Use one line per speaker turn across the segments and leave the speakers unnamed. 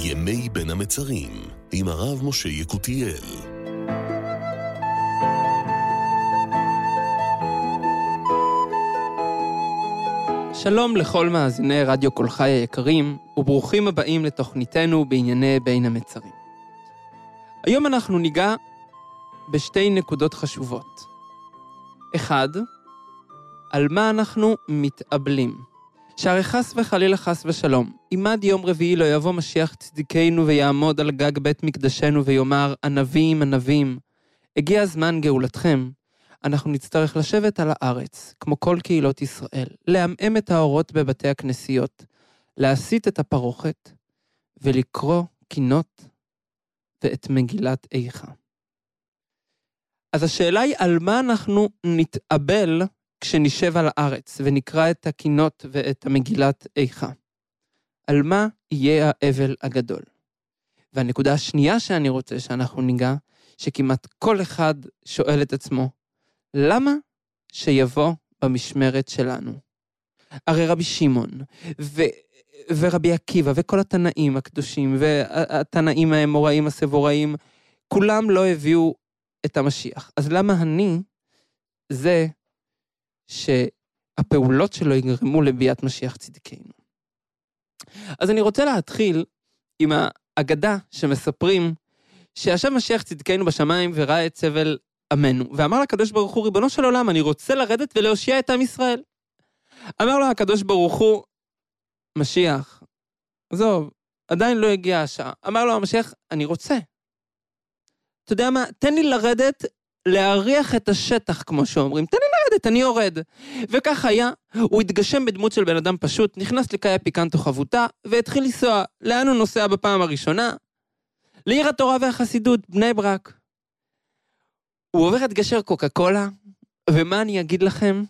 ימי בין המצרים, עם הרב משה יקותיאל.
שלום לכל מאזיני רדיו כל חי היקרים, וברוכים הבאים לתוכניתנו בענייני בין המצרים. היום אנחנו ניגע בשתי נקודות חשובות. אחד, על מה אנחנו מתאבלים. שהרי חס וחלילה חס ושלום, אם עד יום רביעי לא יבוא משיח צדיקנו ויעמוד על גג בית מקדשנו ויאמר, ענבים, ענבים, הגיע זמן גאולתכם, אנחנו נצטרך לשבת על הארץ, כמו כל קהילות ישראל, להמאם את האורות בבתי הכנסיות, להסיט את הפרוכת, ולקרוא קינות ואת מגילת איכה. אז השאלה היא על מה אנחנו נתאבל כשנשב על הארץ, ונקרא את הקינות ואת המגילת איכה. על מה יהיה האבל הגדול. והנקודה השנייה שאני רוצה שאנחנו ניגע, שכמעט כל אחד שואל את עצמו, למה שיבוא במשמרת שלנו? הרי רבי שמעון ורבי עקיבא וכל התנאים הקדושים והתנאים האמוראים הסבוראים, כולם לא הביאו את המשיח. אז למה אני זה שהפעולות שלו יגרמו לביאת משיח צדקנו? אז אני רוצה להתחיל עם האגדה שמספרים שישב משיח צדקנו בשמיים וראה את סבל עמנו, ואמר לקדוש ברוך הוא, ריבונו של עולם, אני רוצה לרדת ולהושיע את עם ישראל. אמר לו הקדוש ברוך הוא, משיח, עזוב, עדיין לא הגיע השעה. אמר לו המשיח, אני רוצה. אתה יודע מה, תן לי לרדת, להריח את השטח, כמו שאומרים, תן לי לרדת, אני יורד. וכך היה, הוא התגשם בדמות של בן אדם פשוט, נכנס לקאי פיקנטו חבותה, והתחיל לנסוע. לאן הוא נוסע בפעם הראשונה? לעיר התורה והחסידות, בני ברק. הוא עובר את גשר קוקה קולה, ומה אני אגיד לכם?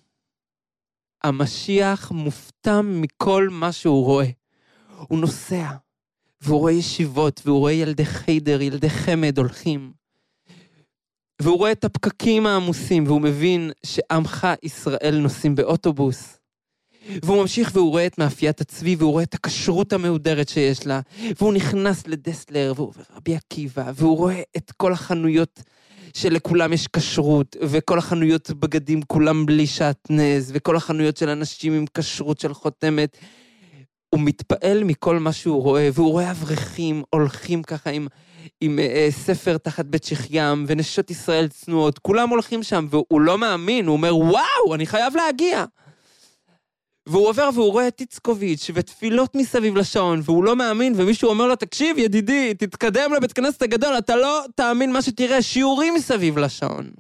המשיח מופתם מכל מה שהוא רואה. הוא נוסע, והוא רואה ישיבות, והוא רואה ילדי חיידר, ילדי חמד הולכים, והוא רואה את הפקקים העמוסים, והוא מבין שעמך ישראל נוסעים באוטובוס, והוא ממשיך והוא רואה את מאפיית הצבי, והוא רואה את הכשרות המהודרת שיש לה, והוא נכנס לדסלר, והוא עובר רבי עקיבא, והוא רואה את כל החנויות שלכולם יש כשרות, וכל החנויות בגדים כולם בלי שעטנז, וכל החנויות של אנשים עם כשרות של חותמת. הוא מתפעל מכל מה שהוא רואה, והוא רואה אברכים הולכים ככה עם ספר תחת בית שחיים, ונשות ישראל צנועות, כולם הולכים שם, והוא לא מאמין, הוא אומר, וואו, אני חייב להגיע. והוא עובר והוא רואה את איצקוביץ' ותפילות מסביב לשעון, והוא לא מאמין, ומישהו אומר לו, תקשיב ידידי, תתקדם לבית כנסת הגדול, אתה לא תאמין מה שתראה, שיעורים מסביב לשעון.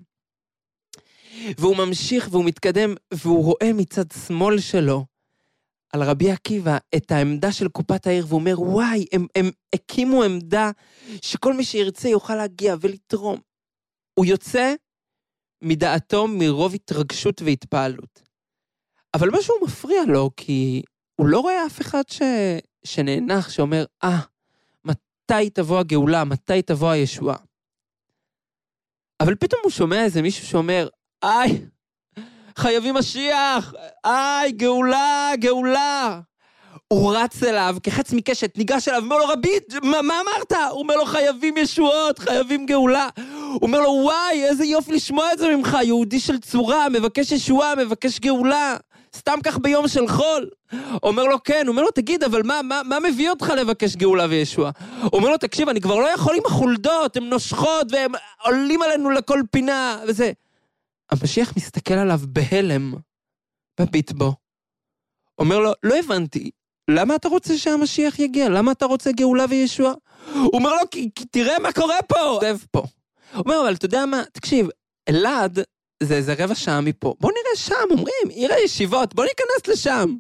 והוא ממשיך והוא מתקדם, והוא רואה מצד שמאל שלו, על רבי עקיבא, את העמדה של קופת העיר, והוא אומר, וואי, הם הקימו עמדה, שכל מי שירצה יוכל להגיע ולתרום. הוא יוצא מדעתו מרוב התרגשות והתפעלות. אבל משהו מפריע לו, כי הוא לא רואה אף אחד שנאנח, שאומר, מתי תבוא הגאולה, מתי תבוא הישועה. אבל פתאום הוא שומע איזה מישהו שאומר, חייבים משיח, גאולה, גאולה. הוא רץ אליו, כחץ מקשת, ניגש אליו, אומר לו, רבי, מה אמרת? הוא אומר לו, חייבים ישועות, חייבים גאולה. הוא אומר לו, וואי, איזה יופי לשמוע את זה ממך, יהודי של צורה, מבקש ישועה, מבקש גאולה. סתם כך ביום של חול. אומר לו, כן. הוא אומר לו, תגיד, אבל מה מביא אותך לבקש גאולה וישוע? הוא אומר לו, תקשיב, אני כבר לא יכול עם החולדות, הן נושכות, והם עולים עלינו לכל פינה, וזה. המשיח מסתכל עליו בהלם, בביט בו. אומר לו, לא הבנתי, למה אתה רוצה שהמשיח יגיע? למה אתה רוצה גאולה וישוע? הוא אומר לו, כי תראה מה קורה פה. הוא אומר, אבל אתה יודע מה, תקשיב, אלעד, זה איזה רבע שעה מפה. בוא נראה שם, אומרים, יראה ישיבות, בוא ניכנס לשם.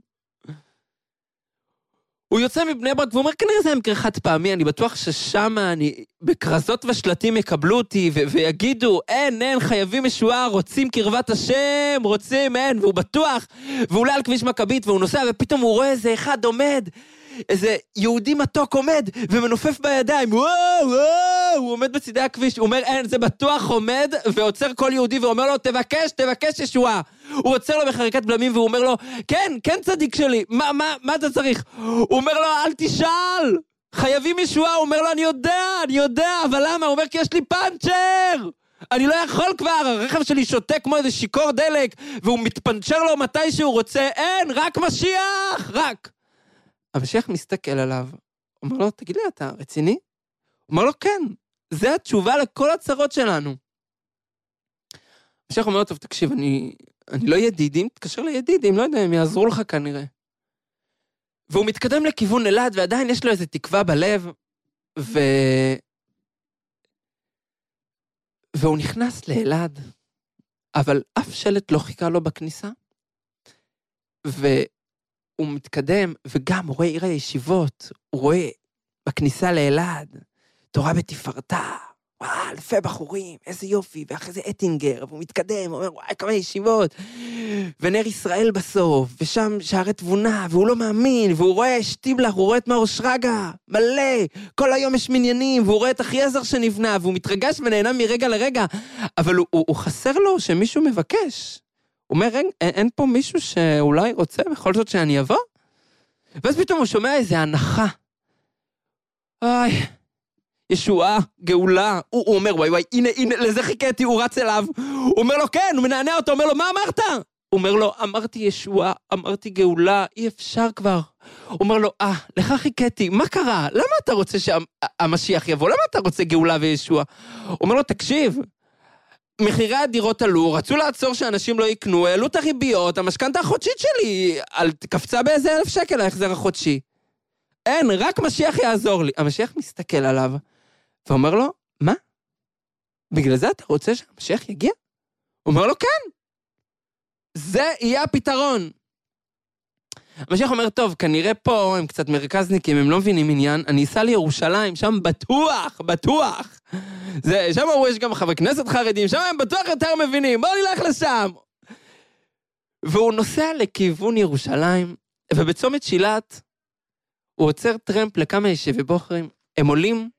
הוא יוצא מבני ברק ואומר, כנראה זה מקרה חד פעמי, אני בטוח ששם בקרזות ושלטים יקבלו אותי ויגידו, אין, חייבים ישועה, רוצים קרבת השם, רוצים, אין, והוא בטוח, והוא עולה על כביש מכבית והוא נוסע, ופתאום הוא רואה איזה אחד עומד, איזה יהודי מתוק עומד ומנופף בידיים, וואו, הוא עומד בצדי הכביש, הוא אומר, אין, זה בטוח עומד, ועוצר כל יהודי ואומר לו, תבקש ישועה. הוא עוצר לו בחריקת בלמים והוא אומר לו, כן צדיק שלי, מה אתה צריך? הוא אומר לו, אל תשאל, חייבים ישועה, הוא אומר לו, אני יודע, אבל למה? הוא אומר, כי יש לי פאנצ'ר! אני לא יכול כבר, הרכב שלי שותה כמו איזה שיקור דלק, והוא מתפנצ'ר לו מתי שהוא רוצה, אין, רק משיח, רק. המשיח מסתכל עליו, אומר לו, תגיד לי, אתה רציני? הוא אומר לו, כן, זה התשובה לכל הצרות שלנו. המשיח אומר לו, טוב, תקשיב, אני לא ידידים, תקשר לידידים, לא יודע, הם יעזרו לך כנראה. והוא מתקדם לכיוון אלעד, ועדיין יש לו איזו תקווה בלב, והוא נכנס לאלעד, אבל אף שלט לא חיכה לו בכניסה, והוא מתקדם, וגם הוא רואה עיר הישיבות, הוא רואה בכניסה לאלעד, תורה בתפארתה, וואו, אלפי בחורים, איזה יופי, ואחרי זה אטינגר, והוא מתקדם, הוא אומר, וואי, כמה ישיבות, ונר ישראל בסוף, ושם שערי תבונה, והוא לא מאמין, והוא רואה שטיבלח, הוא רואה את מאור שרגא, מלא, כל היום יש מניינים, והוא רואה את אחייזר שנבנה, והוא מתרגש ונהנה מרגע לרגע, אבל הוא חסר לו שמישהו מבקש. הוא אומר, אין פה מישהו שאולי רוצה בכל זאת שאני אבוא? ואז פתאום הוא שומע איזה הנחה. איי, ישועה, גאולה, הוא אומר, וואי, הנה, לזה חיכיתי, הוא רץ אליו, הוא אומר לו, כן, הוא מנענע אותו, אומר לו, מה אמרת? הוא אומר לו, אמרתי ישועה, אמרתי גאולה, אי אפשר כבר. הוא אומר לו, לך חיכיתי, מה קרה? למה אתה רוצה שהמשיח יבוא? למה אתה רוצה גאולה וישוע? הוא אומר לו, תקשיב, מחירי הדירות עלו, רצו לעצור שאנשים לא יקנו, העלו את הריביות, המשכנתה החודשית שלי, קפצה באיזה 1,000 שקל ההחזר החודשי. אין, רק משיח יעזור לי. המשיח מסתכל עליו, ואומר לו, מה? בגלל זה אתה רוצה שהמשיח יגיע? הוא אומר לו, כן. זה יהיה הפתרון. המשיח אומר, טוב, כנראה פה הם קצת מרכזניקים, הם לא מבינים עניין, אני אסע לירושלים, שם בטוח. שם יש גם חברי כנסת חרדים, שם הם בטוח יותר מבינים, בואו נלך לשם. והוא נוסע לכיוון ירושלים, ובצומת שילת, הוא עוצר טרמפ לכמה ישיבי בוחרים, הם עולים,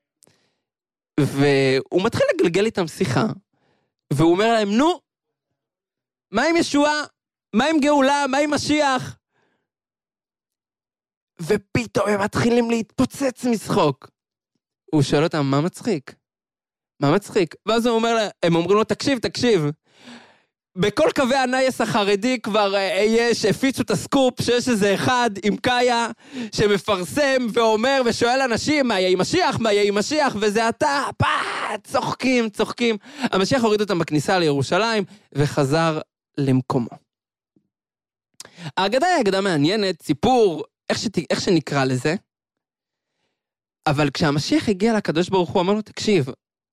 והוא מתחיל לגלגל איתם שיחה, והוא אומר להם, נו, מה עם ישועה? מה עם גאולה? מה עם משיח? ופתאום הם מתחילים להתפוצץ משחוק. הוא שואל אותם, מה מצחיק? מה מצחיק? ואז הם אומרים לו, תקשיב. בכל קווי הנייס החרדי כבר הפיצו את הסקופ שיש איזה אחד עם קאיה שמפרסם ואומר ושואל אנשים מה יהיה עם משיח, וזה אתה, צוחקים. המשיח הוריד אותם בכניסה לירושלים וחזר למקומו. האגדה היא אגדה מעניינת, סיפור, איך שנקרא לזה, אבל כשהמשיח הגיע לקדוש ברוך הוא אמר לו, תקשיב,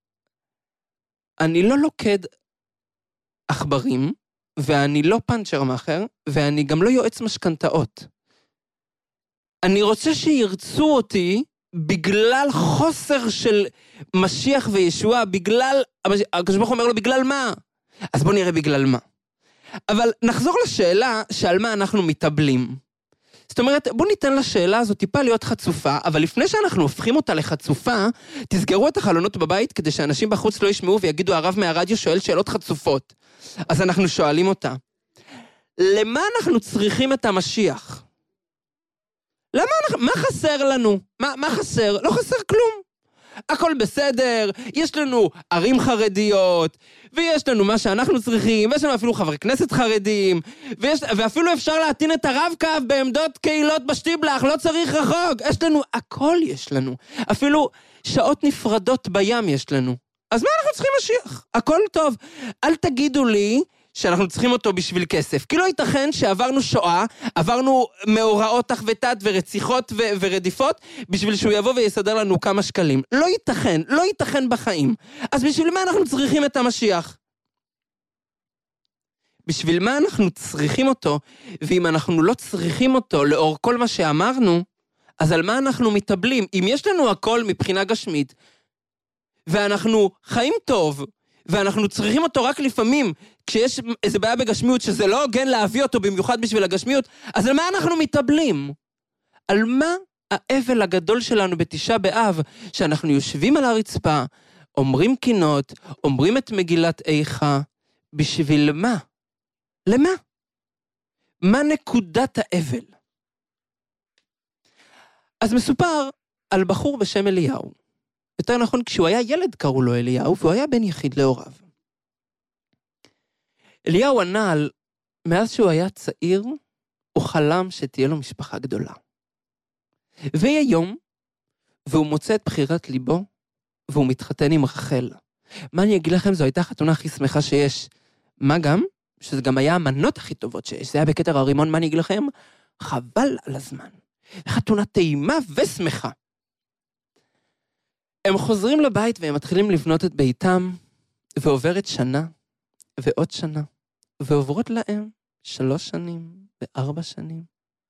אני לא לוקד עכברים, ואני לא פנצ'ר מאחר, ואני גם לא יועץ משכנתאות. אני רוצה שירצו אותי בגלל חוסר של משיח וישוע, הקדוש ברוך הוא אומר לו, בגלל מה? אז בוא נראה בגלל מה. אבל נחזור לשאלה שעל מה אנחנו מתאבלים. זאת אומרת, בוא ניתן לשאלה הזאת טיפה להיות חצופה, אבל לפני שאנחנו הופכים אותה לחצופה, תסגרו את החלונות בבית כדי שאנשים בחוץ לא ישמעו ויגידו, הרב מהרדיו שואל שאלות חצופות. אז אנחנו שואלים אותה, למה אנחנו צריכים את המשיח? מה חסר לנו? מה חסר? לא חסר כלום. הכל בסדר, יש לנו ערים חרדיות, ויש לנו מה שאנחנו צריכים, ויש לנו אפילו חברי כנסת חרדים, ואפילו אפשר להטעין את הרב-קו בעמדות קהילות בשטיבלח, לא צריך רחוק, הכל יש לנו. אפילו שעות נפרדות בים יש לנו. אז מה אנחנו צריכים משיח? הכל טוב. אל תגידו לי שאנחנו צריכים אותו בשביל כסף, כי לא ייתכן שעברנו שואה, עברנו מאורעות תחבטת ורציחות ורדיפות, בשביל שהוא יבוא ויסדר לנו כמה שקלים. לא ייתכן בחיים. אז בשביל מה אנחנו צריכים את המשיח? בשביל מה אנחנו צריכים אותו, ואם אנחנו לא צריכים אותו לאור כל מה שאמרנו, אז על מה אנחנו מתאבלים? אם יש לנו הכל מבחינה גשמית, ואנחנו חיים טוב, ואנחנו צריכים אותו רק לפעמים, כשיש איזו בעיה בגשמיות, שזה לא הוגן להביא אותו במיוחד בשביל הגשמיות, אז על מה אנחנו מתאבלים? על מה האבל הגדול שלנו בתשעה באב, שאנחנו יושבים על הרצפה, אומרים קינות, אומרים את מגילת איכה, בשביל מה? למה? מה נקודת האבל? אז מסופר על בחור בשם אליהו. יותר נכון, כשהוא היה ילד קראו לו אליהו, והוא היה בן יחיד להוריו. אליהו הנעל, מאז שהוא היה צעיר, הוא חלם שתהיה לו משפחה גדולה. ויהיה יום, והוא מוצא את בחירת ליבו, והוא מתחתן עם רחל. מה אני אגיד לכם, זו הייתה החתונה הכי שמחה שיש. מה גם? שזה גם היה המנות הכי טובות שיש. זה היה בכתר הרימון, מה אני אגיד לכם? חבל על הזמן. חתונה טעימה ושמחה. הם חוזרים לבית והם מתחילים לבנות את ביתם, ועוברת שנה ועוד שנה, ועוברות להם 3 שנים ו4 שנים.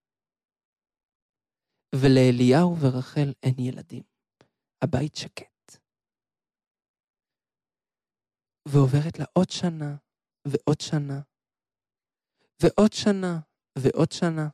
ולאליהו ורחל אין ילדים. הבית שקט. ועוברת לה עוד שנה ועוד שנה, ועוד שנה ועוד שנה.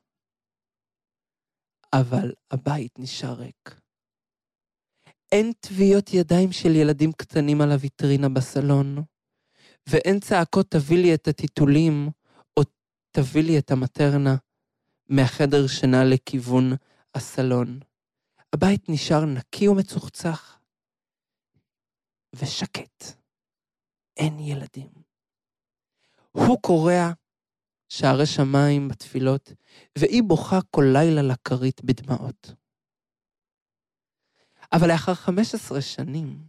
אבל הבית נשאר ריק. אין טביעות ידיים של ילדים קטנים על הוויטרינה בסלון, ואין צעקות תביא לי את הטיטולים, או תביא לי את המטרנה, מהחדר שינה לכיוון הסלון. הבית נשאר נקי ומצוחצח, ושקט. אין ילדים. הוא קורע שערי שמיים בתפילות, והיא בוכה כל לילה לכרית בדמעות. אבל לאחר 15 שנים,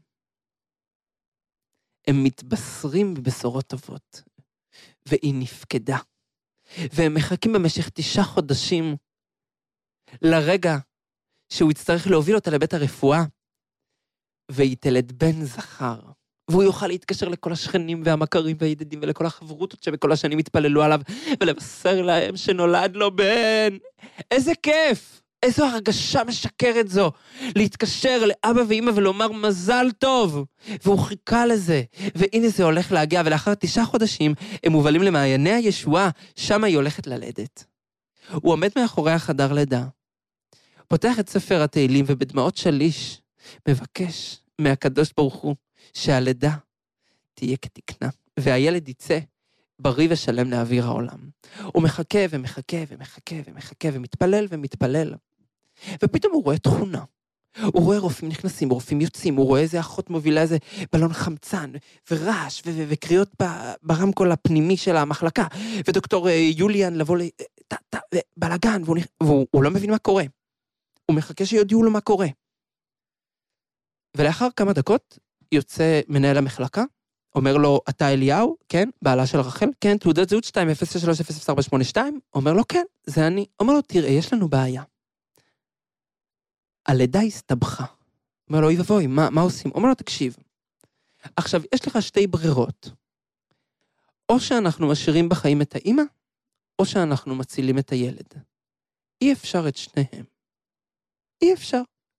הם מתבשרים בבשורות טובות, והיא נפקדה. והם מחכים במשך 9 חודשים, לרגע שהוא יצטרך להוביל אותה לבית הרפואה, והיא תלד בן זכר. והוא יוכל להתקשר לכל השכנים והמכרים והידידים ולכל החברותות שבכל השנים התפללו עליו, ולבשר להם שנולד לו בן. איזה כיף! איזו הרגשה משקרת זו, להתקשר לאבא ואמא ולומר מזל טוב. והוא חיכה לזה, והנה זה הולך להגיע, ולאחר 9 חודשים הם מובלים למעייני הישועה, שם היא הולכת ללדת. הוא עומד מאחורי החדר לידה, פותח את ספר התהילים ובדמעות שליש, מבקש מהקדוש ברוך הוא, שהלידה תהיה כתקנה, והילד יצא בריא ושלם לאוויר העולם. הוא מחכה ומחכה ומחכה ומחכה ומתפלל ומתפלל. ופתאום הוא רואה תכונה. הוא רואה רופאים נכנסים, רופאים יוצאים, הוא רואה איזה אחות מובילה איזה בלון חמצן, ורעש וקריאות ברמקול הפנימי של המחלקה, ודוקטור יוליאן לבוא בלגן, והוא לא מבין מה קורה. הוא מחכה שיודיעו לו מה קורה. ולאחר כמה דקות, יוצא מנהל המחלקה, אומר לו, אתה אליהו? כן, בעלה של רחל? כן, תעודת זהות 2-063-00482? אומר לו, כן, זה אני. אומר לו, תראה, יש לנו בעיה. הלידה הסתבכה. אומר לו, אוי ובוי, מה עושים? אומר לו, תקשיב. עכשיו, יש לך 2 ברירות. או שאנחנו משאירים בחיים את האמא, או שאנחנו מצילים את הילד. אי אפשר את שניהם. אי אפשר.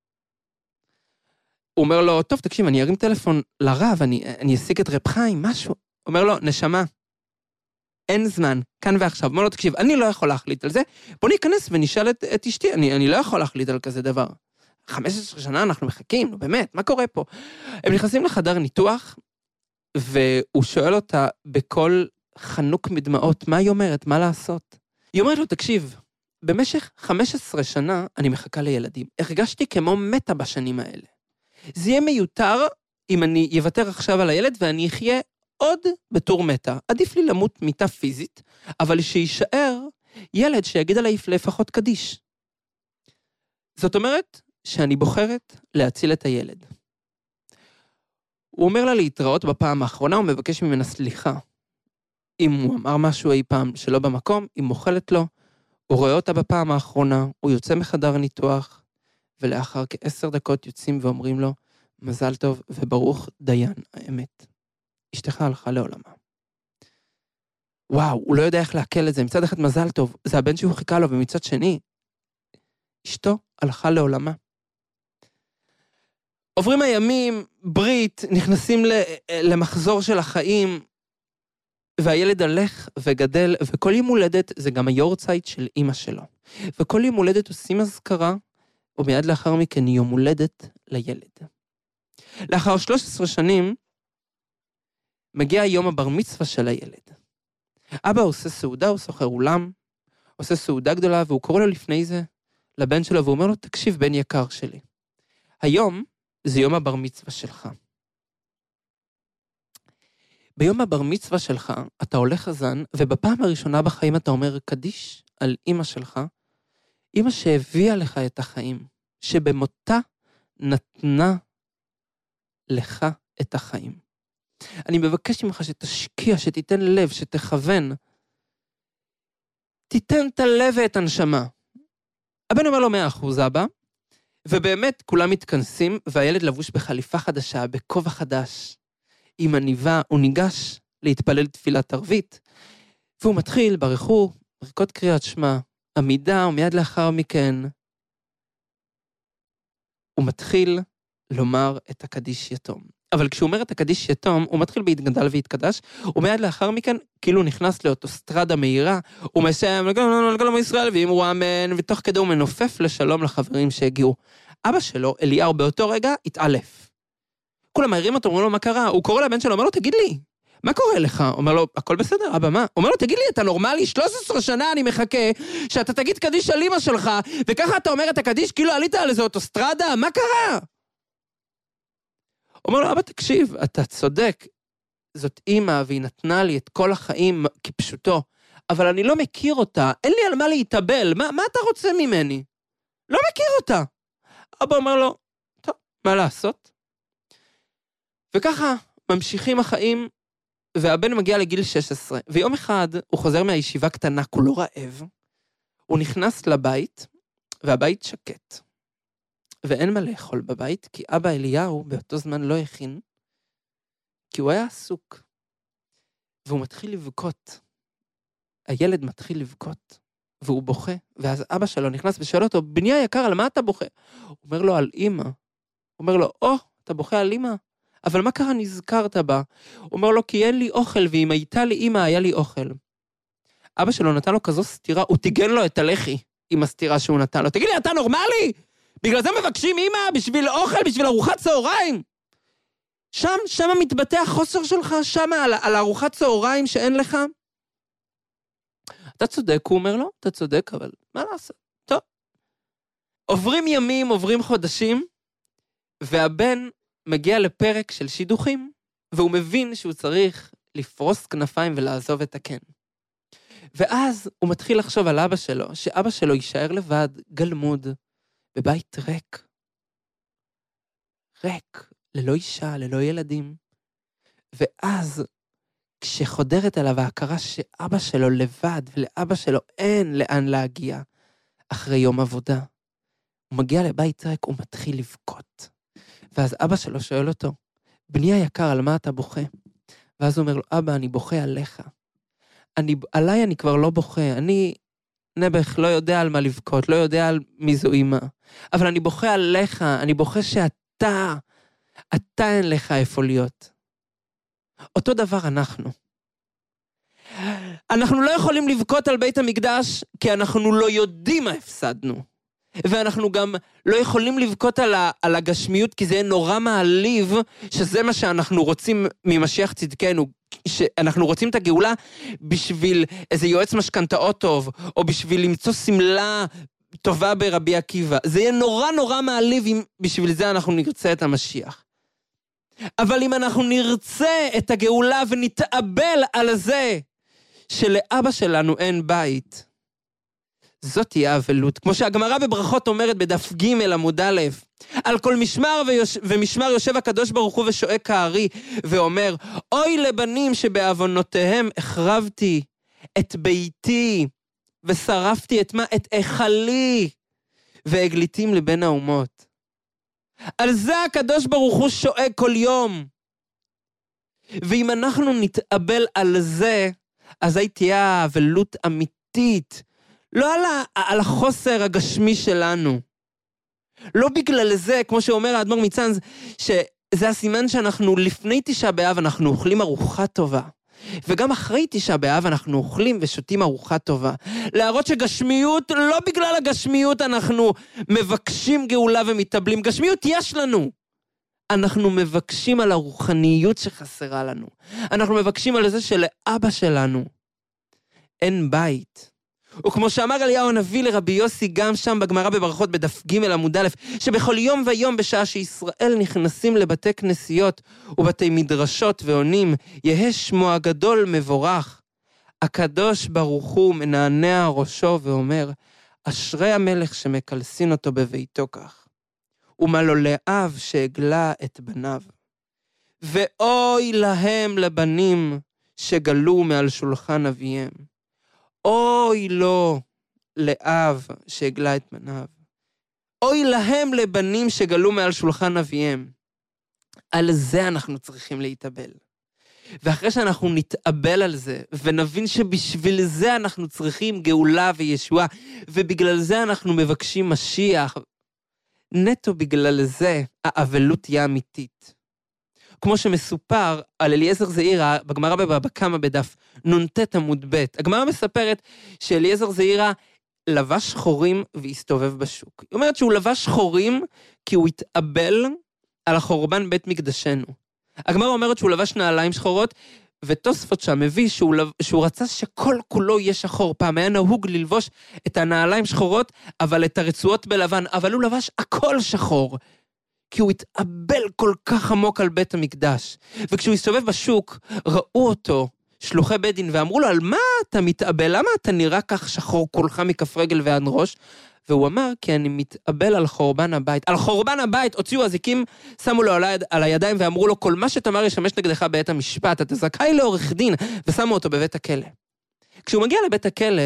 הוא אומר לו, טוב, תקשיב, אני ארים טלפון לרב, אני אשיג את רב חיים, משהו. אומר לו, נשמה, אין זמן, כאן ועכשיו. אומר לו, תקשיב, אני לא יכול להחליט על זה, בוא ניכנס ונשאל את אשתי, אני לא יכול להחליט על כזה דבר. 15 שנה אנחנו מחכים, באמת, מה קורה פה? הם נכנסים לחדר ניתוח, והוא שואל אותה בכל חנוק מדמעות, מה היא אומרת, מה לעשות? היא אומרת לו, תקשיב, במשך 15 שנה אני מחכה לילדים. הרגשתי כמו מתה בשנים האלה. זה יהיה מיותר אם אני יוותר עכשיו על הילד ואני אחיה עוד בתור מתה. עדיף לי למות מיתה פיזית, אבל שישאר ילד שיגיד עליי לפחות קדיש. זאת אומרת שאני בוחרת להציל את הילד. הוא אומר לה להתראות בפעם האחרונה, הוא מבקש ממנה סליחה. אם הוא אמר משהו אי פעם שלא במקום, היא מוחלת לו, הוא רואה אותה בפעם האחרונה, הוא יוצא מחדר ניתוח, ולאחר כ10 דקות יוצאים ואומרים לו, מזל טוב וברוך דיין האמת. אשתך הלכה לעולמה. וואו, הוא לא יודע איך להקל את זה. מצד אחד מזל טוב, זה הבן שהוא חיכה לו, ומצד שני, אשתו הלכה לעולמה. עוברים הימים, ברית, נכנסים למחזור של החיים, והילד הולך וגדל, וכל יום הולדת זה גם היורצייט של אמא שלו. וכל יום הולדת עושים אזכרה, ומיד לאחר מכן יום הולדת לילד. לאחר 13 שנים, מגיע יום הבר מצווה של הילד. אבא עושה סעודה, הוא סוחר אולם, עושה סעודה גדולה, והוא קורא לו לפני זה לבן שלו, והוא אומר לו, תקשיב, בן יקר שלי, היום זה יום הבר מצווה שלך. ביום הבר מצווה שלך אתה הולך חזן, ובפעם הראשונה בחיים אתה אומר קדיש על אמא שלך, אמא שהביאה לך את החיים, שבמותה נתנה לך את החיים. אני מבקש ממך שתשקיע, שתיתן לב, שתכוון, תיתן את הלב ואת הנשמה. הבן אומר לו 100% אבא, ובאמת כולם מתכנסים, והילד לבוש בחליפה חדשה, בכובע חדש, עם עניבה, הוא ניגש להתפלל תפילת ערבית, והוא מתחיל ברכו, ברכות קריאת שמע, עמידה, ומיד לאחר מכן, הוא מתחיל לומר את הקדיש יתום. אבל כשהוא אומר את הקדיש יתום, הוא מתחיל בהתגדל והתקדש, ומיד לאחר מכן, כאילו נכנס לאוטוסטרדה מהירה, הוא מסיים, לגלום ישראל, ואמרו אמן, ותוך כדי הוא מנופף לשלום לחברים שהגיעו. אבא שלו, אליהו, באותו רגע, התעלף. כולם מהירים אותו, אומרים לו, מה קרה? הוא קורא לבן שלו, אומר לו, תגיד לי, מה קורה לך? אומר לו, הכל בסדר, אבא, מה? אומר לו, תגיד לי, אתה נורמלי? 13 שנה אני מחכה שאתה תגיד קדיש על אמא שלך, וככה אתה אומר את הקדיש, כאילו עלית על איזו אוטוסטרדה, מה קרה? אומר לו, אבא, תקשיב, אתה צודק, זאת אמא, והיא נתנה לי את כל החיים כפשוטו, אבל אני לא מכיר אותה, אין לי על מה להתאבל, מה אתה רוצה ממני? לא מכיר אותה. אבא אומר לו, טוב, מה לעשות? וככה ממשיכים החיים, והבן מגיע לגיל 16, ויום אחד הוא חוזר מהישיבה קטנה, כולו רעב, הוא נכנס לבית, והבית שקט. ואין מה לאכול בבית, כי אבא אליהו באותו זמן לא הכין, כי הוא היה עסוק. והוא מתחיל לבכות. הילד מתחיל לבכות, והוא בוכה, ואז אבא שלו נכנס ושואל אותו, בני היקר, על מה אתה בוכה? הוא אומר לו, על אמא. הוא אומר לו, אתה בוכה על אמא? אבל מה קרה נזכרת בה? הוא אומר לו, כי אין לי אוכל, ואם הייתה לי אמא, היה לי אוכל. אבא שלו נתן לו כזו סתירה, הוא תיגן לו את הלחי עם הסתירה שהוא נתן לו. תגיד לי, אתה נורמלי? בגלל זה מבקשים אמא בשביל אוכל, בשביל ארוחת צהריים. שם מתבטא החוסר שלך, שם על ארוחת צהריים שאין לך. אתה צודק, הוא אומר לו, אתה צודק, אבל מה לעשות? טוב. עוברים ימים, עוברים חודשים, והבן מגיע לפרק של שידוכים, והוא מבין שהוא צריך לפרוס כנפיים ולעזוב את הקן. ואז הוא מתחיל לחשוב על אבא שלו, שאבא שלו יישאר לבד, גלמוד, בבית ריק. ריק, ללא אישה, ללא ילדים. ואז, כשחודרת עליו ההכרה שאבא שלו לבד, ולאבא שלו אין לאן להגיע, אחרי יום עבודה, הוא מגיע לבית ריק, הוא מתחיל לבכות. ואז אבא שלו שואל אותו, בני היקר, על מה אתה בוכה? ואז הוא אומר לו, אבא, אני בוכה עליך. עליי אני כבר לא בוכה, אני נבח לא יודע על מה לבכות, לא יודע על מי זו אמא, אבל אני בוכה עליך, אני בוכה שאתה אין לך איפה להיות. אותו דבר אנחנו לא יכולים לבכות על בית המקדש, כי אנחנו לא יודעים מה הפסדנו. ואנחנו גם לא יכולים לבכות על הגשמיות, כי זה נורא מעליב, שזה מה שאנחנו רוצים ממשיח צדקנו, שאנחנו רוצים את הגאולה בשביל איזה יועץ משכנתאות טוב, או בשביל למצוא סמלה טובה ברבי עקיבא. זה יהיה נורא נורא מעליב אם בשביל זה אנחנו נרצה את המשיח. אבל אם אנחנו נרצה את הגאולה ונתאבל על זה שלאבא שלנו אין בית, זאת תהיה אבלות. כמו שהגמרא בברכות אומרת בדף ג' עמוד א', על כל משמר ומשמר יושב הקדוש ברוך הוא ושואק הארי, ואומר, אוי לבנים שבעוונותיהם החרבתי את ביתי, ושרפתי את היכלי, והגליתים לבין האומות. על זה הקדוש ברוך הוא שואק כל יום. ואם אנחנו נתאבל על זה, אז היא תהיה אבלות אמיתית, לא על החוסר הגשמי שלנו. לא בגלל זה, כמו שאומר האדמו"ר מצאנז, שזה הסימן שאנחנו לפני תשעה באב אנחנו אוכלים ארוחה טובה. וגם אחרי תשעה באב אנחנו אוכלים ושותים ארוחה טובה. להראות שגשמיות, לא בגלל הגשמיות אנחנו מבקשים גאולה ומתאבלים. גשמיות יש לנו. אנחנו מבקשים על הרוחניות שחסרה לנו. אנחנו מבקשים על זה שלאבא שלנו אין בית. וכמו שאמר אליהו הנביא לרבי יוסי, גם שם בגמרא בברכות בדף ג' עמוד א', שבכל יום ויום בשעה שישראל נכנסים לבתי כנסיות ובתי מדרשות ועונים, יהא שמו הגדול מבורך. הקדוש ברוך הוא מנענע ראשו ואומר, אשרי המלך שמקלסין אותו בביתו כך, ומה לו לאב שהגלה את בניו. ואוי להם לבנים שגלו מעל שולחן אביהם. אוי לו לאב שהגלה את בניו. אוי להם לבנים שגלו מעל שולחן אביהם. על זה אנחנו צריכים להתאבל. ואחרי שאנחנו נתאבל על זה, ונבין שבשביל זה אנחנו צריכים גאולה וישועה, ובגלל זה אנחנו מבקשים משיח, נטו בגלל זה האבלות תהיה אמיתית. כמו שמסופר על אליעזר זעירא, בגמרא בבבא קמא בדף נ"ט עמוד ב', הגמרא מספרת שאליעזר זעירא לבש שחורים והסתובב בשוק. היא אומרת שהוא לבש שחורים כי הוא התאבל על החורבן בית מקדשנו. הגמרא אומרת שהוא לבש נעליים שחורות, ותוספות שם מביא שהוא רצה שכל כולו יהיה שחור. פעם היה נהוג ללבוש את הנעליים שחורות, אבל את הרצועות בלבן, אבל הוא לבש הכל שחור. כי הוא התאבל כל כך עמוק על בית המקדש. וכשהוא הסתובב בשוק, ראו אותו שלוחי בית דין, ואמרו לו, על מה אתה מתאבל? למה אתה נראה כך שחור כולך מכף רגל ועד ראש? והוא אמר, כי אני מתאבל על חורבן הבית. על חורבן הבית הוציאו הזיקים, שמו לו על הידיים ואמרו לו, כל מה שתאמר ישמש נגדך בעת המשפט, אתה זכאי לעורך דין, ושמו אותו בבית הכלא. כשהוא מגיע לבית הכלא,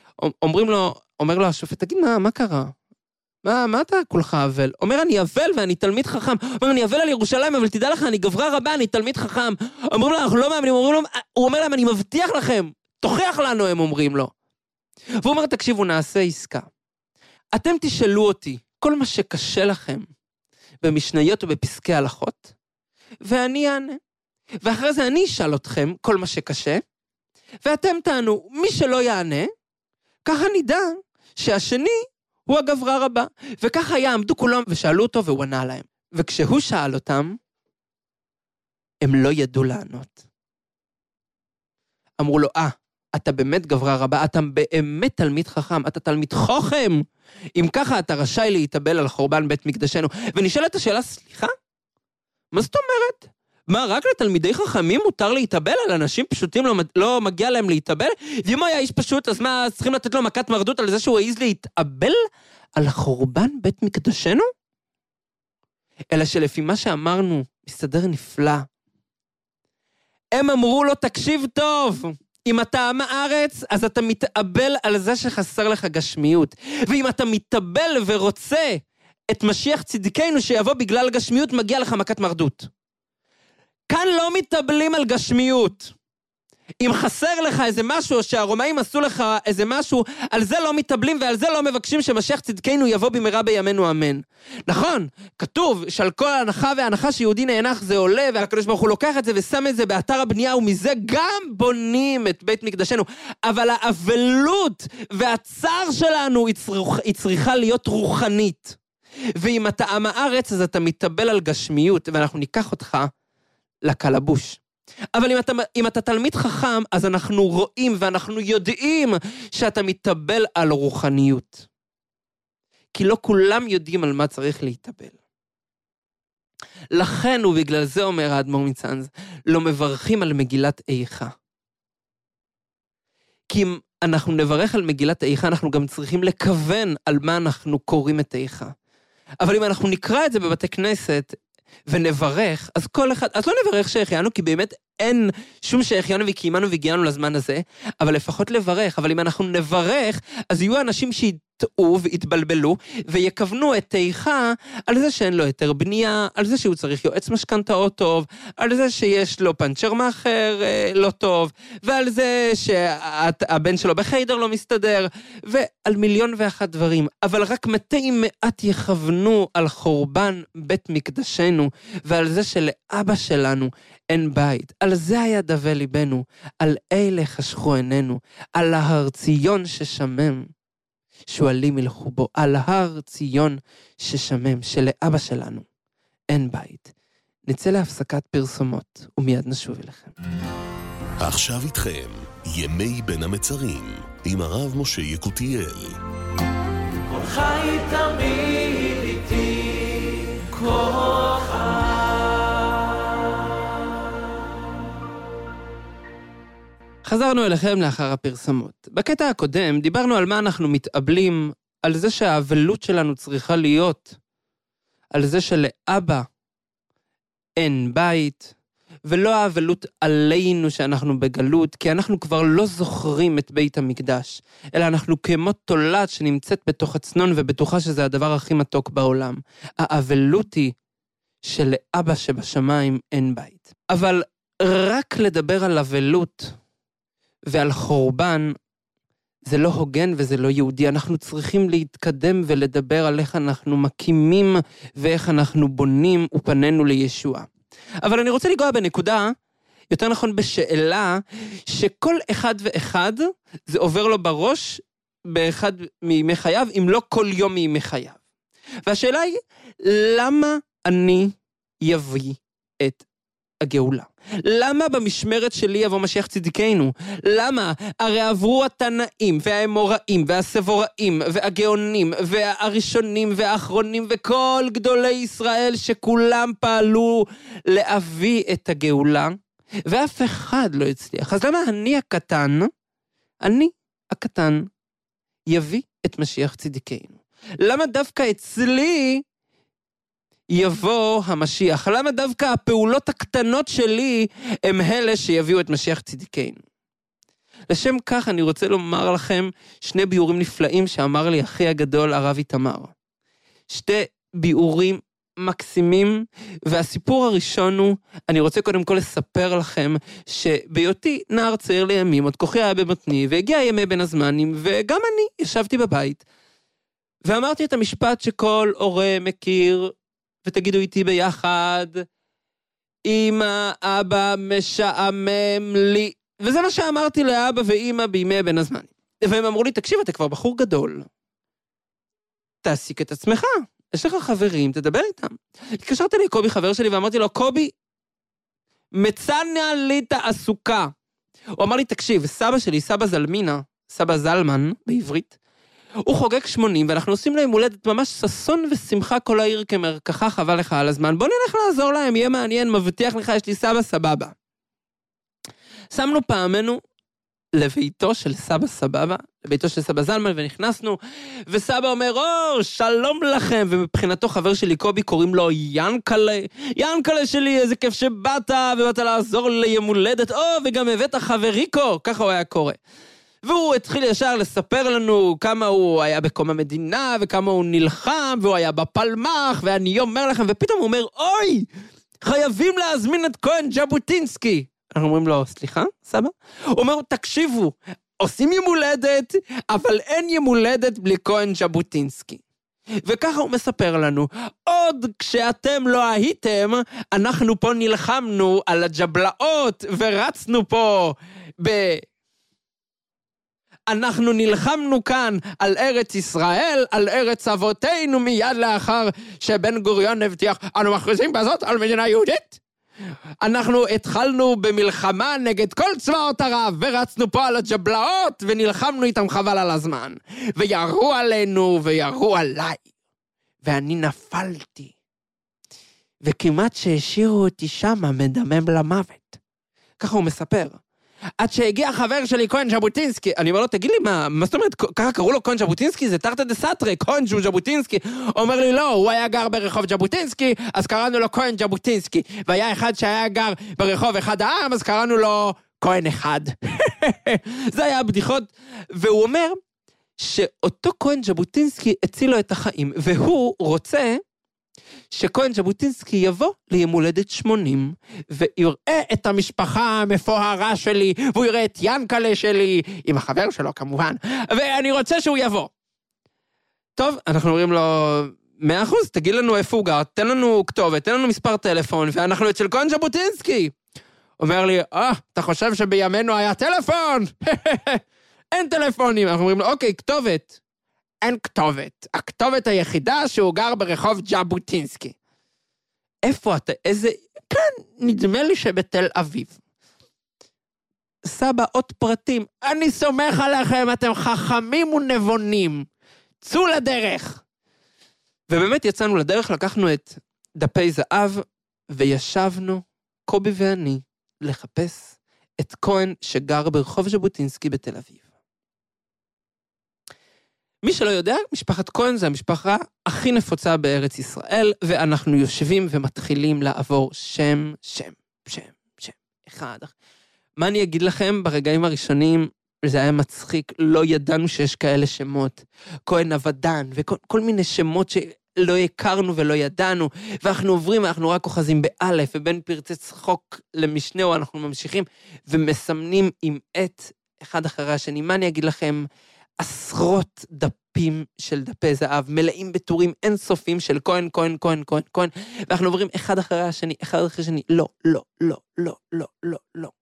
אומר לו השופט, תגיד, מה קרה? מה אתה כולך אבל? אומר, אני אבל ואני תלמיד חכם. אומר, אני אבל על ירושלים, אבל תדע לך, אני גברה רבה, אני תלמיד חכם. אומרים לו, אנחנו לא מאמינים, הוא אומר להם, אני מבטיח לכם, תוכיח לנו, הם אומרים לו. והוא אומר, תקשיבו, נעשה עסקה. אתם תשאלו אותי, כל מה שקשה לכם, במשניות ובפסקי הלכות, ואני אענה. ואחרי זה אני אשאל אתכם, כל מה שקשה, ואתם תענו, מי שלא יענה, ככה נדע שהשני הוא הגברה רבה. וככה יעמדו כולם ושאלו אותו והוא ענה להם. וכשהוא שאל אותם, הם לא ידעו לענות. אמרו לו, אתה באמת גברה רבה, אתה באמת תלמיד חכם, אתה תלמיד חוכם. אם ככה אתה רשאי להתאבל על חורבן בית מקדשנו. ונשאלת השאלה, סליחה? מה זאת אומרת? מה, רק לתלמידי חכמים מותר להתאבל? על אנשים פשוטים לא מגיע להם להתאבל? ואם הוא היה איש פשוט, אז מה, צריכים לתת לו מכת מרדות על זה שהוא העז להתאבל על חורבן בית מקדשנו? אלא שלפי מה שאמרנו, מסתדר נפלא. הם אמרו לו, תקשיב טוב, אם אתה עם הארץ, אז אתה מתאבל על זה שחסר לך גשמיות. ואם אתה מתאבל ורוצה את משיח צדקנו שיבוא בגלל גשמיות, מגיע לך מכת מרדות. כאן לא מתאבלים על גשמיות. אם חסר לך איזה משהו, שהרומאים עשו לך איזה משהו, על זה לא מתאבלים ועל זה לא מבקשים שמשיח צדקנו יבוא במהרה בימינו אמן. נכון, כתוב שעל כל ההנחה וההנחה שיהודי נאנח זה עולה, והקדוש ברוך הוא לוקח את זה ושם את זה באתר הבנייה, ומזה גם בונים את בית מקדשנו. אבל האבלות והצער שלנו היא צריכה להיות רוחנית. ואם אתה עם הארץ, אז אתה מתאבל על גשמיות, ואנחנו ניקח אותך לקלבוש. אבל אם אתה תלמיד חכם, אז אנחנו רואים ואנחנו יודעים שאתה מתאבל על רוחניות. כי לא כולם יודעים על מה צריך להתאבל. לכן ובגלל זה אומר האדמו"ר מצאנז, לא מברכים על מגילת איכה. כי אם אנחנו נברך על מגילת איכה, אנחנו גם צריכים לכוון על מה אנחנו קוראים את איכה. אבל אם אנחנו נקרא את זה בבתי כנסת, ונברך, אז לא נברך שהחיינו, כי באמת אין שום שהחיינו וקיימנו והגיענו לזמן הזה, אבל לפחות לברך. אבל אם אנחנו נברך, אז יהיו אנשים שיטעו והתבלבלו, ויקוונו את איכה על זה שאין לו יותר בנייה, על זה שהוא צריך יועץ משכנתאות טוב, על זה שיש לו פנצ'ר מאחר לא טוב, ועל זה שהבן שלו בחיידר לא מסתדר, ועל מיליון ואחת דברים. אבל רק מתי מעט יכוונו על חורבן בית מקדשנו, ועל זה שלאבא שלנו אין בית. על זה היה דווה ליבנו, על אלה חשכו עינינו, על ההר ציון ששמם, שואלים ילכו בו, על הר ציון ששמם, שלאבא שלנו אין בית. נצא להפסקת פרסומות, ומיד נשוב אליכם.
עכשיו איתכם, ימי בין המצרים, עם הרב משה יקותיאל.
כל חי תמיד איתי, כל חי.
חזרנו אליכם לאחר הפרסמות. בקטע הקודם דיברנו על מה אנחנו מתאבלים, על זה שהאבלות שלנו צריכה להיות, על זה שלאבא אין בית, ולא האבלות עלינו שאנחנו בגלות, כי אנחנו כבר לא זוכרים את בית המקדש, אלא אנחנו כמו תולעת שנמצאת בתוך הצנון ובטוחה שזה הדבר הכי מתוק בעולם. האבלות היא שלאבא שבשמיים אין בית. אבל רק לדבר על אבלות ועל חורבן, זה לא הוגן וזה לא יהודי. אנחנו צריכים להתקדם ולדבר על איך אנחנו מקימים ואיך אנחנו בונים ופנינו לישוע. אבל אני רוצה לגוע בנקודה, יותר נכון בשאלה, שכל אחד ואחד זה עובר לו בראש באחד מימי חייו, אם לא כל יום מימי חייו. והשאלה היא, למה אני יביא את הגאולה? למה במשמרת שלי יבוא משיח צדיקנו? למה? הרי עברו התנאים והאמוראים והסבוראים והגאונים והראשונים והאחרונים וכל גדולי ישראל שכולם פעלו להביא את הגאולה, ואף אחד לא הצליח. אז למה אני הקטן, יביא את משיח צדיקנו? למה דווקא אצלי יבוא המשיח? למה דווקא הפעולות הקטנות שלי הם אלה שיביאו את משיח צדיקנו? לשם כך אני רוצה לומר לכם שני ביאורים נפלאים שאמר לי אחי הגדול הרב איתמר. שתי ביאורים מקסימים, והסיפור הראשון הוא, אני רוצה קודם כל לספר לכם שביותי נער צעיר לימים, עוד כוחי היה במתני, והגיע ימי בין הזמנים, וגם אני ישבתי בבית, ואמרתי את המשפט שכל הורה מכיר, ותגידו איתי ביחד, אמא, אבא, משעמם לי. וזה מה שאמרתי לאבא ואמא בימי בין הזמנים. והם אמרו לי, תקשיב, אתה כבר בחור גדול. תעסיק את עצמך. יש לך חברים, תדבר איתם. התקשרתי לי קובי, חבר שלי, ואמרתי לו, קובי, מצנע לי תעסוקה. הוא אמר לי, תקשיב, סבא שלי, סבא זלמינה, סבא זלמן בעברית, הוא חוגג 80, ואנחנו עושים להם הולדת ממש ששון ושמחה כל העיר כמרקחה, חבל לך על הזמן. בוא נלך לעזור להם, יהיה מעניין, מבטיח לך, יש לי סבא סבבה. שמנו פעמנו לביתו של סבא סבבה, לביתו של סבא זלמן, ונכנסנו, וסבא אומר, שלום לכם, ומבחינתו חבר שלי קובי קוראים לו ינקלה, ינקלה שלי, איזה כיף שבאת, ובאת לעזור ליום הולדת, וגם הבאת חבריקו, ככה הוא היה קורא. והוא התחיל ישר לספר לנו כמה הוא היה בקום המדינה, וכמה הוא נלחם, והוא היה בפלמח, ואני אומר לכם, ופתאום הוא אומר, אוי, חייבים להזמין את כהן ז'בוטינסקי. אנחנו אומרים לו, סליחה, סבא? הוא אומר, תקשיבו, עושים יום הולדת, אבל אין יום הולדת בלי כהן ז'בוטינסקי. וככה הוא מספר לנו, עוד כשאתם לא הייתם, אנחנו פה נלחמנו על הג'בלאות, ורצנו פה אנחנו נלחמנו כאן על ארץ ישראל, על ארץ אבותינו, מיד לאחר שבן גוריון הבטיח, אנו מכריזים בזאת על מדינה יהודית. אנחנו התחלנו במלחמה נגד כל צבאות ערב, ורצנו פה על הג'בלאות, ונלחמנו איתם חבל על הזמן. וירו עלינו, וירו עליי. ואני נפלתי. וכמעט שהשאירו אותי שמה, מדמם למוות. ככה הוא מספר. עד שהגיע חבר שלי, כהן ז'בוטינסקי, אני אומר לו, תגיד לי, מה זאת אומרת, ככה קראו לו כהן ז'בוטינסקי? זה תרתי דה סתרי, כהן ז'בוטינסקי. אומר לי, לא, הוא היה גר ברחוב ז'בוטינסקי, אז קראנו לו כהן ז'בוטינסקי. והיה אחד שהיה גר ברחוב אחד העם, אז קראנו לו כהן אחד. זה היה הבדיחות. והוא אומר שאותו כהן ז'בוטינסקי הציל לו את החיים, והוא רוצה שכהן ז'בוטינסקי יבוא ליום הולדת 80, ויראה את המשפחה המפוארה שלי, והוא יראה את ינקלה שלי, עם החבר שלו כמובן, ואני רוצה שהוא יבוא. טוב, אנחנו אומרים לו, 100%, תגיד לנו איפה הוא גר, תן לנו כתובת, תן לנו מספר טלפון, ואנחנו אצל כהן ז'בוטינסקי. אומר לי, אתה חושב שבימינו היה טלפון? אין טלפונים. אנחנו אומרים לו, אוקיי, כתובת. אין כתובת. הכתובת היחידה שהוא גר ברחוב ז'בוטינסקי. איפה אתה? איזה... כאן, נדמה לי שבתל אביב. סבא, עוד פרטים, אני סומך עליכם, אתם חכמים ונבונים, צאו לדרך. ובאמת יצאנו לדרך, לקחנו את דפי זהב, וישבנו, קובי ואני, לחפש את כהן שגר ברחוב ז'בוטינסקי בתל אביב. מי שלא יודע, משפחת כהן זה המשפחה הכי נפוצה בארץ ישראל, ואנחנו יושבים ומתחילים לעבור שם, אחד. מה אני אגיד לכם? ברגעים הראשונים זה היה מצחיק, לא ידענו שיש כאלה שמות, כהן אבדן, וכל מיני שמות שלא הכרנו ולא ידענו, ואנחנו עוברים, אנחנו רק אוחזים באלף, ובין פרצי צחוק למשנהו, אנחנו ממשיכים, ומסמנים עם עת אחד אחרי השני. מה אני אגיד לכם? עשרות דפים של דפי זהב, מלאים בטורים אינסופיים של כהן, ואנחנו עוברים אחד אחרי השני, לא.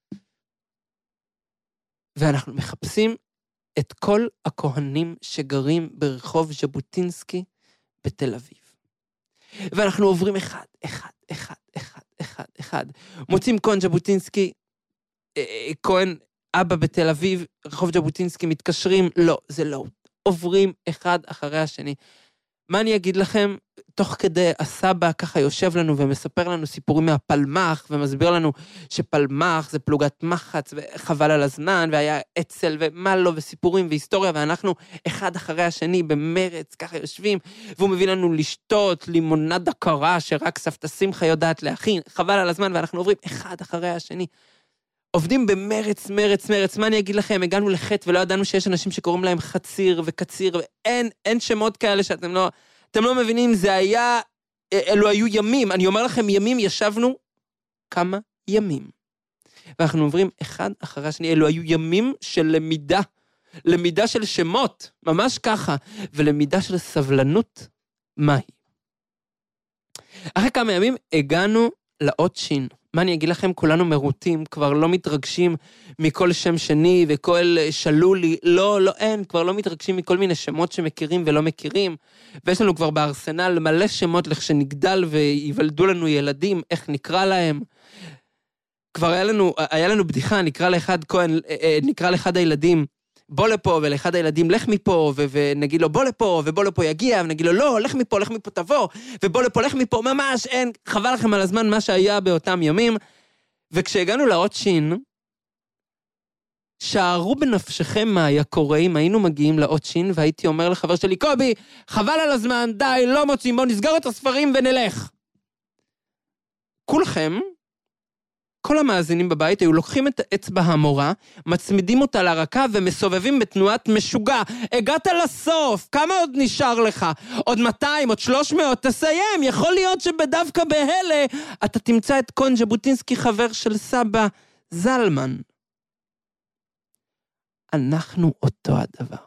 ואנחנו מחפשים את כל הכהנים שגרים ברחוב ז'בוטינסקי בתל אביב. ואנחנו עוברים אחד. מוצאים כהן ז'בוטינסקי, כהן אבא בתל אביב, רחוב ז'בוטינסקי, מתקשרים, לא, זה לא. עוברים אחד אחרי השני. מה אני אגיד לכם? תוך כדי הסבא ככה יושב לנו ומספר לנו סיפורים מהפלמח, ומסביר לנו שפלמח זה פלוגת מחץ, וחבל על הזמן, והיה אצל ומה לא, וסיפורים והיסטוריה, ואנחנו אחד אחרי השני במרץ ככה יושבים, והוא מביא לנו לשתות לימונדה קרה, שרק סבתא שמחה יודעת להכין, חבל על הזמן, ואנחנו עוברים אחד אחרי השני. עובדים במרץ, מה אני אגיד לכם? הגענו לחטא ולא ידענו שיש אנשים שקוראים להם חציר וקציר, ואין שמות כאלה שאתם לא מבינים, זה היה, אלו היו ימים, אני אומר לכם ימים, ישבנו כמה ימים. ואנחנו עוברים אחד אחרי השני, אלו היו ימים של למידה של שמות, ממש ככה, ולמידה של סבלנות, מהי. אחרי כמה ימים הגענו לאות שין. מה אני אגיד לכם? כולנו מרוטים, כבר לא מתרגשים מכל שם שני וכל שלולי, אין, כבר לא מתרגשים מכל מיני שמות שמכירים ולא מכירים, ויש לנו כבר בארסנל מלא שמות לכשנגדל ויוולדו לנו ילדים, איך נקרא להם. כבר היה לנו בדיחה, נקרא לאחד הילדים, בוא לפה, ולאחד הילדים לך מפה, ונגיד לו בוא לפה יגיע, ונגיד לו לא, לך מפה תבוא, ובוא לפה, לך מפה, ממש אין, חבל לכם על הזמן מה שהיה באותם ימים, וכשהגענו לאות שין, שערו בנפשכם מה היה קורה אם היינו מגיעים לאות שין, והייתי אומר לחבר שלי, קובי, חבל על הזמן, די, לא מוצאים, בוא נסגור את הספרים ונלך. כולכם, כל המאזינים בבית היו לוקחים את האצבע המורה, מצמידים אותה לרקה ומסובבים בתנועת משוגע. הגעת לסוף, כמה עוד נשאר לך? עוד 200, עוד 300, תסיים. יכול להיות שבדווקא בהלה אתה תמצא את כהן ז'בוטינסקי חבר של סבא זלמן. אנחנו אותו הדבר.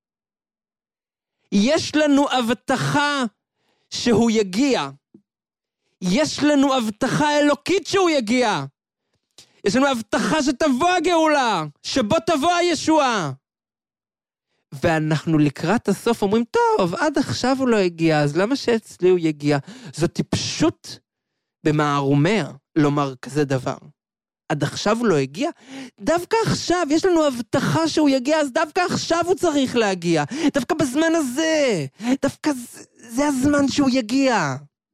יש לנו הבטחה שהוא יגיע. יש לנו הבטחה אלוקית שהוא יגיע. יש לנו הבטחה שתבוא הגאולה, שבו תבוא הישועה. ואנחנו לקראת הסוף אומרים, טוב, עד עכשיו הוא לא הגיע, אז למה שאצלי הוא יגיע? זו טיפשות במערומיה לומר כזה דבר. עד עכשיו הוא לא הגיע? דווקא עכשיו, יש לנו הבטחה שהוא יגיע, אז דווקא עכשיו הוא צריך להגיע. דווקא בזמן הזה. דווקא זה הזמן שהוא יגיע.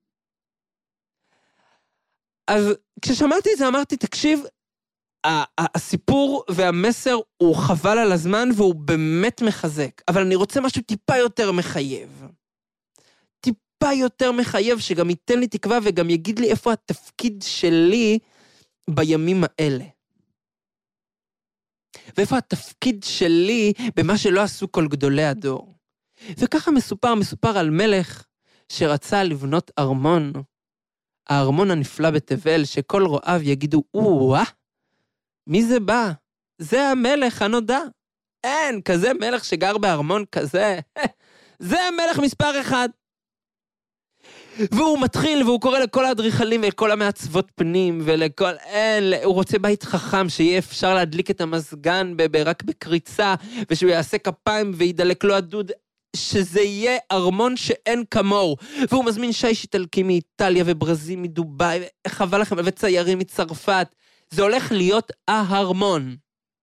אז כששמעתי את זה אמרתי, תקשיב, הסיפור והמסר הוא חבל על הזמן והוא באמת מחזק, אבל אני רוצה משהו טיפה יותר מחייב. טיפה יותר מחייב שגם ייתן לי תקווה וגם יגיד לי איפה התפקיד שלי בימים האלה. ואיפה התפקיד שלי במה שלא עשו כל גדולי הדור. וככה מסופר על מלך שרצה לבנות ארמון, הארמון הנפלא בתבל, שכל רואיו יגידו, מי זה בא? זה המלך הנודע. אין, כזה מלך שגר בארמון כזה. זה המלך מספר 1. והוא מתחיל, והוא קורא לכל האדריכלים ולכל המעצבות פנים, הוא רוצה בית חכם, שיהיה אפשר להדליק את המזגן רק בקריצה, ושהוא יעשה כפיים וידלק לו הדוד, שזה יהיה ארמון שאין כמוהו. והוא מזמין שיש איטלקי מאיטליה וברזיל מדובאי, חבל לכם, וציירים מצרפת. זה הולך להיות הארמון.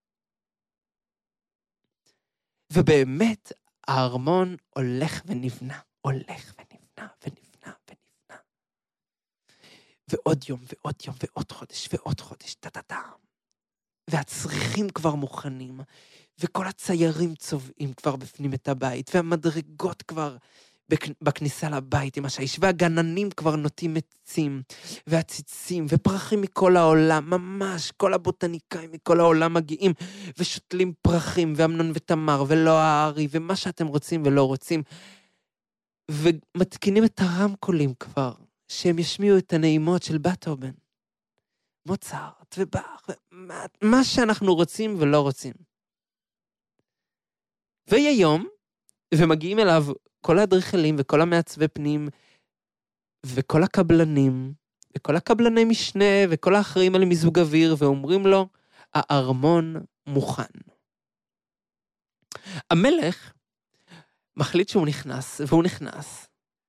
ובאמת, הארמון הולך ונבנה, הולך ונבנה, ונבנה, ונבנה. ועוד יום, ועוד יום, ועוד חודש, ועוד חודש, טה-טה-טה. והצריכים כבר מוכנים, וכל הציירים צובעים כבר בפנים את הבית, והמדרגות כבר בכניסה לבית עם השיש, והגננים כבר נוטים עצים, והציצים, ופרחים מכל העולם, ממש כל הבוטניקאים מכל העולם מגיעים, ושותלים פרחים, ואמנון ותמר, ולא הארי, ומה שאתם רוצים ולא רוצים, ומתקינים את הרמקולים כבר, שהם ישמיעו את הנעימות של בטהובן, מוצרט ובאך, מה שאנחנו רוצים ולא רוצים. ויהיה יום, ומגיעים אליו כל האדריכלים וכל המעצבי פנים, וכל הקבלנים, וכל הקבלני משנה, וכל האחראים על מיזוג אוויר, ואומרים לו, הארמון מוכן. המלך מחליט שהוא נכנס, והוא נכנס,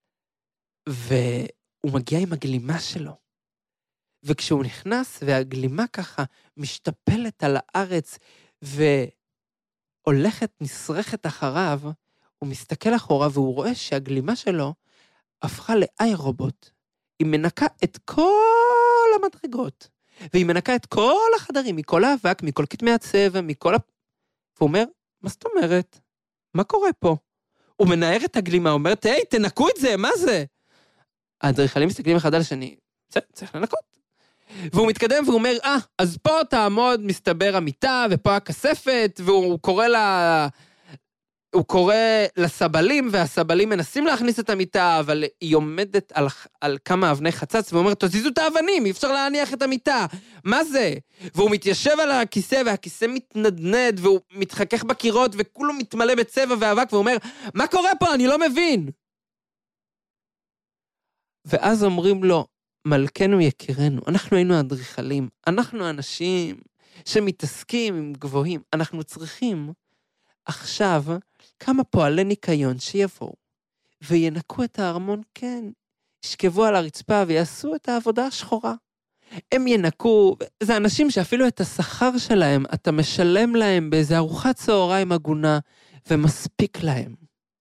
והוא מגיע עם הגלימה שלו. וכשהוא נכנס, והגלימה ככה משתפלת על הארץ, והולכת, נשרכת אחריו, הוא מסתכל אחורה, והוא רואה שהגלימה שלו הפכה לאיירובוט. היא מנקה את כל המדרגות, והיא מנקה את כל החדרים, מכל האבק, מכל כתמי הצבע, מכל והוא אומר, מה זאת אומרת? מה קורה פה? הוא מנער את הגלימה, הוא אומר, היי, תנקו את זה, מה זה? האדריכלים מסתכלים אחד על השני, צריך לנקות. והוא מתקדם והוא אומר, אז פה תעמוד מסתבר המיטה, ופה הכספת, והוא קורא לסבלים, והסבלים מנסים להכניס את המיטה, אבל היא עומדת על כמה אבני חצץ, ואומרת, תזיזו את האבנים, אי אפשר להניח את המיטה, מה זה? והוא מתיישב על הכיסא, והכיסא מתנדנד, והוא מתחכך בקירות, וכולו מתמלא בצבע ואבק, והוא אומר, מה קורה פה? אני לא מבין. ואז אומרים לו, מלכנו יקירנו, אנחנו היינו אדריכלים, אנחנו אנשים שמתעסקים עם גבוהים, אנחנו צריכים עכשיו כמה פועלי ניקיון שיבואו וינקו את הארמון, כן, ישכבו על הרצפה ויעשו את העבודה השחורה. הם ינקו, זה אנשים שאפילו את השכר שלהם אתה משלם להם באיזה ארוחת צהריים הגונה ומספיק להם.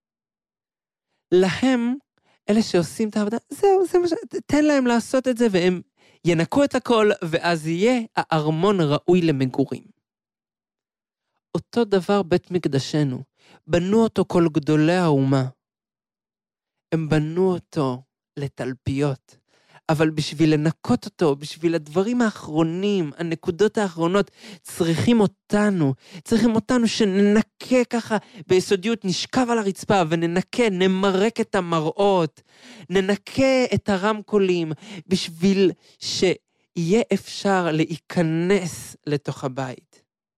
להם, אלה שעושים את העבודה, זהו, תן להם לעשות את זה והם ינקו את הכל ואז יהיה הארמון ראוי למגורים. אותו דבר בית מקדשנו, בנו אותו כל גדולי האומה. הם בנו אותו לתלפיות, אבל בשביל לנקות אותו, בשביל הדברים האחרונים, הנקודות האחרונות, צריכים אותנו שננקה ככה ביסודיות, נשכב על הרצפה וננקה, נמרק את המראות, ננקה את הרמקולים, בשביל שיהיה אפשר להיכנס לתוך הבית.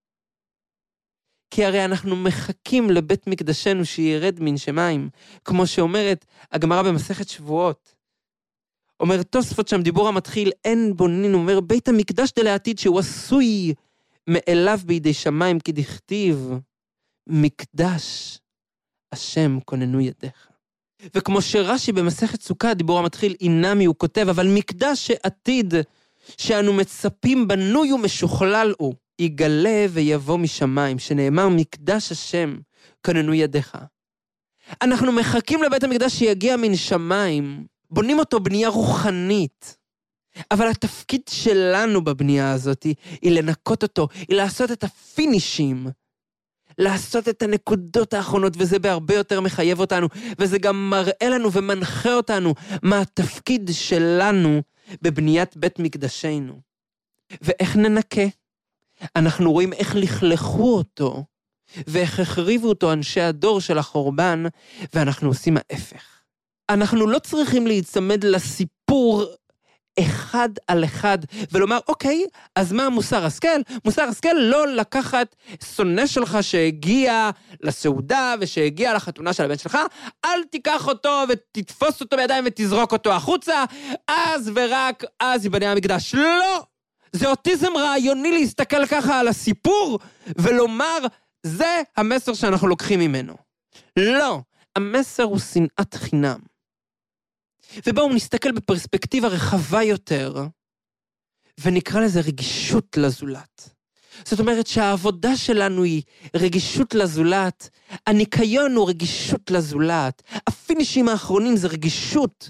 כי הרי אנחנו מחכים לבית מקדשנו שירד מן שמיים, כמו שאומרת הגמרא במסכת שבועות. אומר תוספות שם דיבור המתחיל, אין בונין, אומר בית המקדש דלעתיד שהוא עשוי מאליו בידי שמיים, כי דכתיב מקדש השם כוננו ידיך. וכמו שרש"י במסכת סוכה דיבור המתחיל אינמי הוא כותב, אבל מקדש שעתיד שאנו מצפים בנוי ומשוכלל הוא, יגלה ויבוא משמיים, שנאמר מקדש השם כוננו ידיך. אנחנו מחכים לבית המקדש שיגיע מן שמיים, בונים אותו בנייה רוחנית, אבל התפקיד שלנו בבנייה הזאת היא לנקות אותו, היא לעשות את הפינישים, לעשות את הנקודות האחרונות, וזה בהרבה יותר מחייב אותנו, וזה גם מראה לנו ומנחה אותנו מה התפקיד שלנו בבניית בית מקדשנו. ואיך ננקה? אנחנו רואים איך לכלכו אותו, ואיך החריבו אותו אנשי הדור של החורבן, ואנחנו עושים ההפך. אנחנו לא צריכים להצמד לסיפור אחד על אחד, ולומר, אוקיי, אז מה מוסר השכל? מוסר השכל לא לקחת שונא שלך שהגיע לסעודה, ושהגיע לחתונה של הבן שלך, אל תיקח אותו ותתפוס אותו בידיים ותזרוק אותו החוצה, אז ורק אז יבנה המקדש. לא! זה אוטיזם רעיוני להסתכל ככה על הסיפור, ולומר, זה המסר שאנחנו לוקחים ממנו. לא, המסר הוא שנאת חינם. ובואו נסתכל בפרספקטיבה רחבה יותר, ונקרא לזה רגישות לזולת. זאת אומרת שהעבודה שלנו היא רגישות לזולת, הניקיון הוא רגישות לזולת, הפינישים האחרונים זה רגישות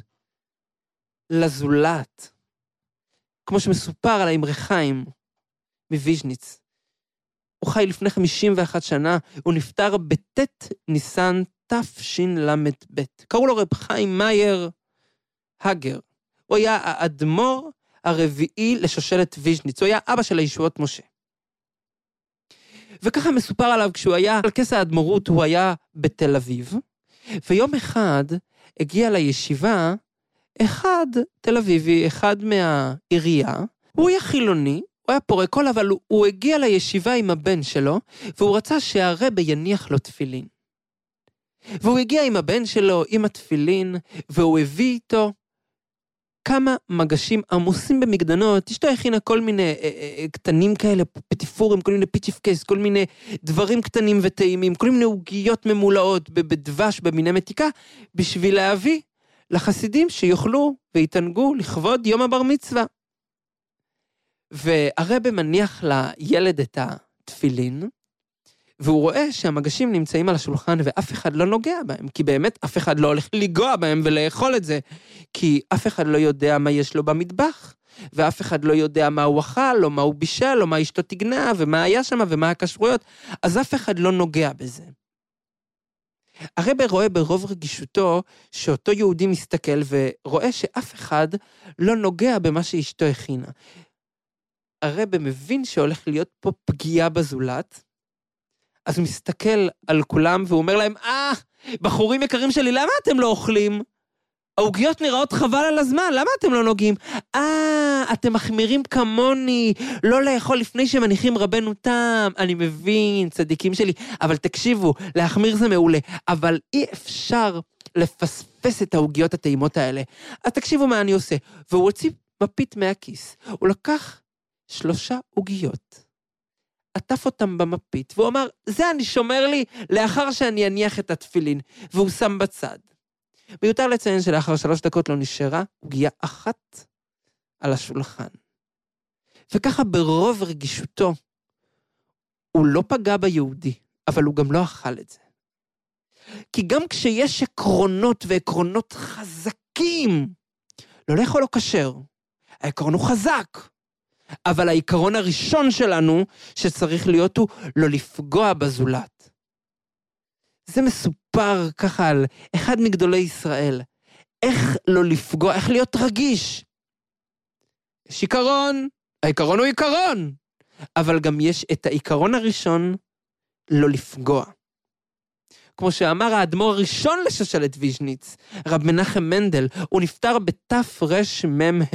לזולת. כמו שמסופר על האמרי חיים מוויז'ניץ. הוא חי לפני 51 שנה, הוא נפטר בט' ניסן תשל"ב. קראו לו רב חיים מאייר הגר. הוא היה האדמו"ר הרביעי לשושלת ויז'ניץ, הוא היה אבא של הישועות משה. וככה מסופר עליו, כשהוא היה על כס האדמו"רות, הוא היה בתל אביב, ויום אחד הגיע לישיבה אחד תל אביבי, אחד מהעירייה, הוא היה חילוני, הוא היה פורק קול, אבל הוא הגיע לישיבה עם הבן שלו, והוא רצה שהרבא יניח לו תפילין. והוא הגיע עם הבן שלו, עם התפילין, והוא הביא איתו כמה מגשים עמוסים במגדנות. אשתו הכינה כל מיני קטנים כאלה, פטיפורים, כל מיני פיצ'יפקס, כל מיני דברים קטנים וטעימים, כל מיני עוגיות ממולאות בדבש, במיני מתיקה, בשביל להביא לחסידים שיוכלו ויתענגו לכבוד יום הבר מצווה. והרבא מניח לילד את התפילין, והוא רואה שהמגשים נמצאים על השולחן ואף אחד לא נוגע בהם, כי באמת אף אחד לא הולך לגוע בהם ולאכול את זה, כי אף אחד לא יודע מה יש לו במטבח, ואף אחד לא יודע מה הוא אכל, או מה הוא בישל, או מה אשתו תגנה, ומה היה שם, ומה הכשרויות, אז אף אחד לא נוגע בזה. הרבא רואה ברוב רגישותו, שאותו יהודי מסתכל, ורואה שאף אחד לא נוגע במה שאשתו הכינה. הרבא מבין שהולך להיות פה פגיעה בזולת, אז הוא מסתכל על כולם, והוא אומר להם, בחורים יקרים שלי, למה אתם לא אוכלים? העוגיות נראות חבל על הזמן, למה אתם לא נוגעים? אתם מחמירים כמוני, לא לאכול לפני שמניחים רבנו תם. אני מבין, צדיקים שלי, אבל תקשיבו, להחמיר זה מעולה, אבל אי אפשר לפספס את העוגיות הטעימות האלה. אז תקשיבו מה אני עושה. והוא הוציא מפית מהכיס, הוא לקח 3 עוגיות, עטף אותם במפית, והוא אמר, זה אני שומר לי לאחר שאני אניח את התפילין, והוא שם בצד. מיותר לציין שלאחר 3 דקות לא נשארה עוגיה אחת על השולחן. וככה ברוב רגישותו, הוא לא פגע ביהודי, אבל הוא גם לא אכל את זה. כי גם כשיש עקרונות ועקרונות חזקים, לא לאכול לא כשר, העקרון הוא חזק. אבל העיקרון הראשון שלנו, שצריך להיות הוא לא לפגוע בזולת. זה מסופר ככה על אחד מגדולי ישראל. איך לא לפגוע, איך להיות רגיש. יש עיקרון, העיקרון הוא עיקרון. אבל גם יש את העיקרון הראשון, לא לפגוע. כמו שאמר האדמו"ר הראשון לשושלת ויז'ניץ, רב מנחם מנדל, הוא נפטר בתרמ"ה.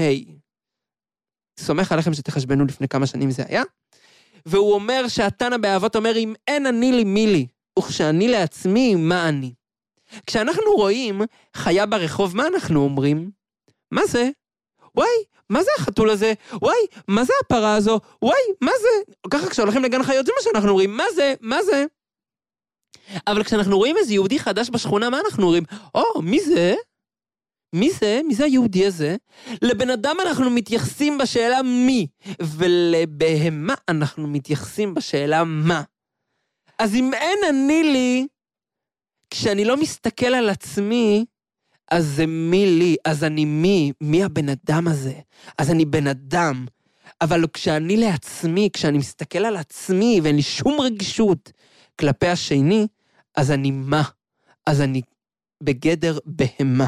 סומך עליכם שתחשבנו לפני כמה שנים זה היה, והוא אומר שהתנא באבות אומר, אם אין אני לי מי לי, וכשאני לעצמי, מה אני? כשאנחנו רואים חיה ברחוב, מה אנחנו אומרים? מה זה? וואי, מה זה החתול הזה? וואי, מה זה הפרה הזו? וואי, מה זה? ככה כשהולכים לגן חיות, זה מה שאנחנו אומרים, מה זה? מה זה? אבל כשאנחנו רואים איזה יהודי חדש בשכונה, מה אנחנו אומרים? מי זה? מי זה? מי זה היהודי הזה? לבן אדם אנחנו מתייחסים בשאלה מי, ולבהמה אנחנו מתייחסים בשאלה מה. אז אם אין אני לי, כשאני לא מסתכל על עצמי, אז זה מי לי, אז אני מי? מי הבן אדם הזה? אז אני בן אדם. אבל כשאני לעצמי, כשאני מסתכל על עצמי, ואין לי שום רגישות כלפי השני, אז אני מה? אז אני בגדר בהמה.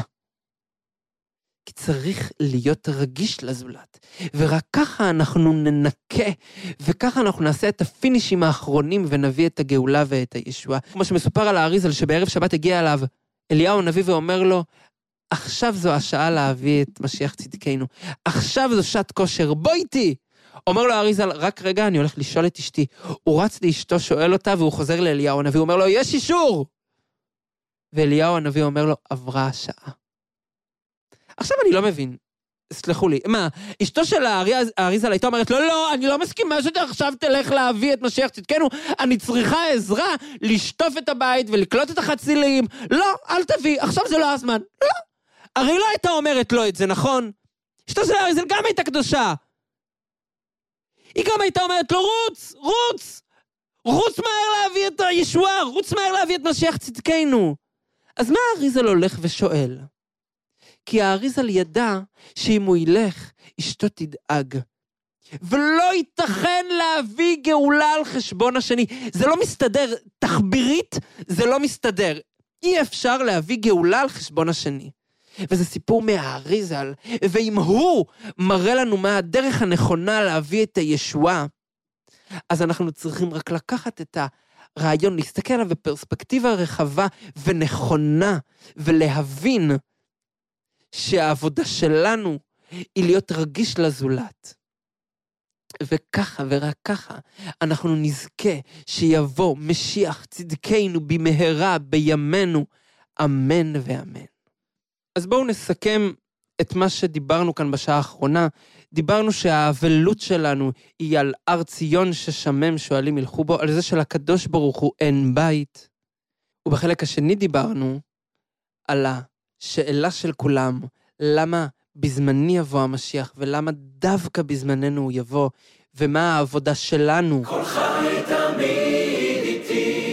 כי צריך להיות רגיש לזולת, ורק ככה אנחנו ננקה, וככה אנחנו נעשה את הפינישים האחרונים, ונביא את הגאולה ואת הישועה. כמו שמסופר על האריזל, שבערב שבת הגיע אליו אליהו הנביא ואומר לו, עכשיו זו השעה להביא את משיח צדקנו, עכשיו זו שעת כושר, בוא איתי. אומר לו האריזל, רק רגע, אני הולך לשאול את אשתי. הוא רץ לאשתו, שואל אותה, והוא חוזר לאליהו הנביא, אומר לו, יש אישור. ואליהו הנביא אומר לו, עברה השעה. עכשיו אני לא מבין, סלחו לי, מה, אשתו של האריזל הייתה אומרת, לא, אני לא מסכימה שאתה עכשיו תלך להביא את משיח צדקנו, אני צריכה עזרה לשטוף את הבית ולקלוט את החצילים, לא, אל תביא, עכשיו זה לא הזמן, לא, הרי לא הייתה אומרת לו את זה, נכון? אשתו של האריזל גם הייתה קדושה, היא גם הייתה אומרת לו, רוץ מהר להביא את הישועה, רוץ מהר להביא את משיח צדקנו. אז מה האריזל הולך ושואל? כי האריזל ידע שאם הוא ילך, אשתו תדאג. ולא ייתכן להביא גאולה על חשבון השני. זה לא מסתדר, תחבירית זה לא מסתדר. אי אפשר להביא גאולה על חשבון השני. וזה סיפור מהאריזל, ואם הוא מראה לנו מה הדרך הנכונה להביא את הישועה, אז אנחנו צריכים רק לקחת את הרעיון, להסתכל עליו בפרספקטיבה רחבה ונכונה, ולהבין שהעבודה שלנו היא להיות רגיש לזולת. וככה ורק ככה אנחנו נזכה שיבוא משיח צדקנו במהרה בימינו, אמן ואמן. אז בואו נסכם את מה שדיברנו כאן בשעה האחרונה. דיברנו שהאבלות שלנו היא על הר ציון ששמם שואלים ילכו בו, על זה שלקדוש ברוך הוא אין בית. ובחלק השני דיברנו על השאלה של כולם, למה בזמני יבוא המשיח, ולמה דווקא בזמננו הוא יבוא, ומה העבודה שלנו.
כל חי תמיד איתי,